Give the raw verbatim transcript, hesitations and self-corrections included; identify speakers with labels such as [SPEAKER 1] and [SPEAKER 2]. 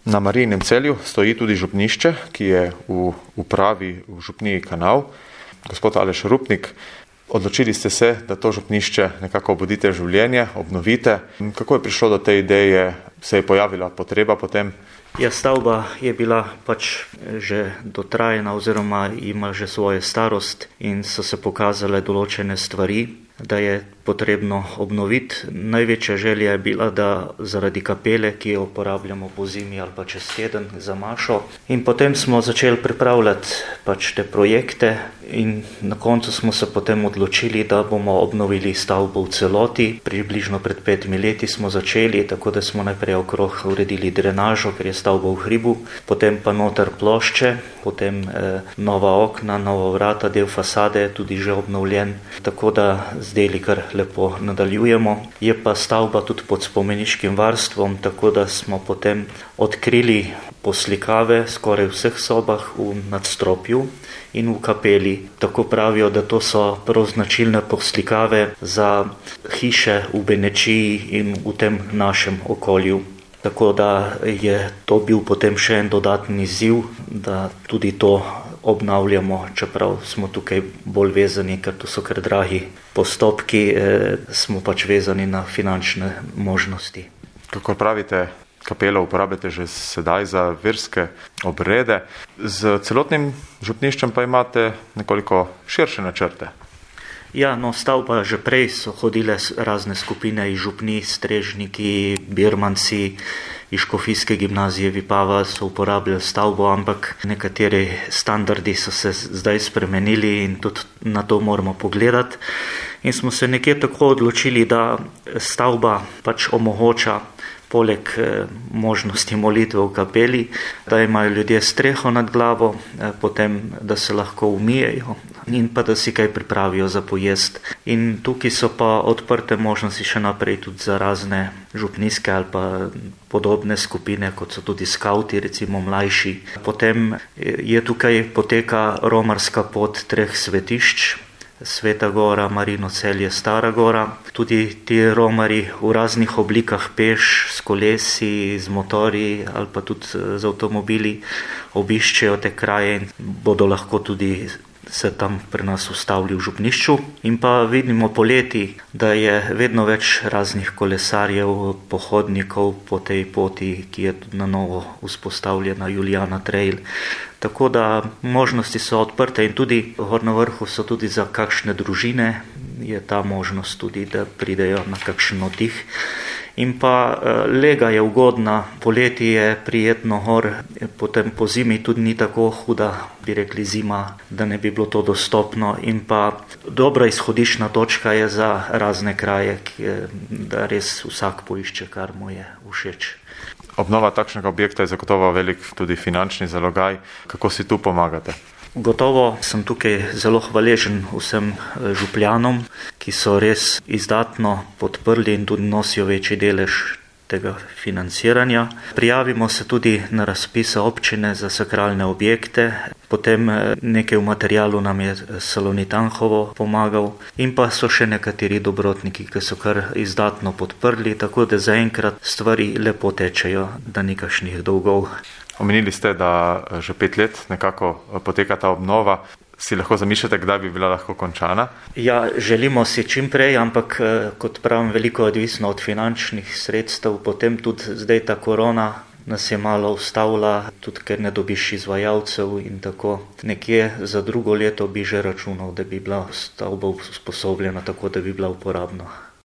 [SPEAKER 1] Na Marijinem Celju stoji tudi župnišče, ki je v upravi v župniji Kanal. Gospod Aleš Rupnik, odločili ste se, da to župnišče nekako obudite življenje, obnovite. Kako je prišlo do te ideje? Se je pojavila potreba potem?
[SPEAKER 2] Ja, stavba je bila pač že dotrajena oziroma ima že svojo starost in so se pokazale določene stvari, da je potrebno obnoviti. Največja želja je bila, da zaradi kapele, ki jo uporabljamo po zimi ali pa čez teden za mašo. In potem smo začeli pripravljati pač te projekte in na koncu smo se potem odločili, da bomo obnovili stavbo v celoti. Približno pred petimi leti smo začeli, tako da smo najprej okrog uredili drenažo, ker je stavba v hribu, potem pa noter plošče, potem eh, nova okna, nova vrata, del fasade je tudi že obnovljen, tako da zdaj kar lepo nadaljujemo. Je pa stavba tudi pod spomeniškim varstvom, tako da smo potem odkrili poslikave skoraj v vseh sobah v nadstropju in v kapeli. Tako pravijo, da to so prav značilne poslikave za hiše v Benečiji in v tem našem okolju. Tako da je to bil potem še en dodatni izziv, da tudi to obnavljamo, čeprav smo tukaj bolj vezani, ker to so kar dragi postopki, eh, smo pač vezani na finančne možnosti.
[SPEAKER 1] Kako pravite, kapelo uporabljate že sedaj za verske obrede, z celotnim župniščem pa imate nekoliko širše načrte.
[SPEAKER 2] Ja, no, stavba že prej so hodile razne skupine iz župni, strežniki, birmanci, iz Škofijske gimnazije Vipava so uporabljali stavbo, ampak nekateri standardi so se zdaj spremenili in tudi na to moramo pogledati. In smo se nekje tako odločili, da stavba pač omogoča poleg eh, možnosti molitve v kapeli, da imajo ljudje streho nad glavo, eh, potem da se lahko umijejo in pa da si kaj pripravijo za pojest. In tukaj so pa odprte možnosti še naprej tudi za razne župnijske ali pa podobne skupine, kot so tudi skauti, recimo mlajši. Potem je tukaj poteka romarska pot treh svetišč, Sveta Gora, Marijino Celje, Stara Gora. Tudi ti romari v raznih oblikah peš, s kolesi, z motorji ali pa tudi z avtomobili obiščejo te kraje in bodo lahko tudi se tam pri nas ustavili v župnišču. In pa vidimo poleti, da je vedno več raznih kolesarjev, pohodnikov po tej poti, ki je tudi na novo vzpostavljena, Julijana Trail. Tako da možnosti so odprte in tudi gor na vrhu so tudi za kakšne družine, je ta možnost tudi, da pridejo na kakšen oddih. In pa lega je ugodna, poleti je prijetno gor, potem po zimi tudi ni tako huda, bi rekli zima, da ne bi bilo to dostopno. In pa dobra izhodiščna točka je za razne kraje, da res vsak poišče, kar mu je všeč.
[SPEAKER 1] Obnova takšnega objekta je zagotovo velik tudi finančni zalogaj. Kako si tu pomagate?
[SPEAKER 2] Gotovo sem tukaj zelo hvaležen vsem župljanom, ki so res izdatno podprli in tudi nosijo večji delež tega financiranja. Prijavimo se tudi na razpise občine za sakralne objekte, potem nekaj v materialu nam je Salonit Anhovo pomagal in pa so še nekateri dobrotniki, ki so kar izdatno podprli, tako da zaenkrat stvari lepo tečejo, da ni kakšnih dolgov.
[SPEAKER 1] Omenili ste, da že pet let nekako poteka ta obnova. Si lahko zamišljate, kdaj bi bila lahko končana?
[SPEAKER 2] Ja, želimo si čim prej, ampak kot pravim, veliko je odvisno od finančnih sredstev. Potem tudi zdaj ta korona nas je malo ustavila, tudi ker ne dobiš izvajalcev in tako. Nekje za drugo leto bi že računal, da bi bila stavba usposobljena tako, da bi bila uporabna.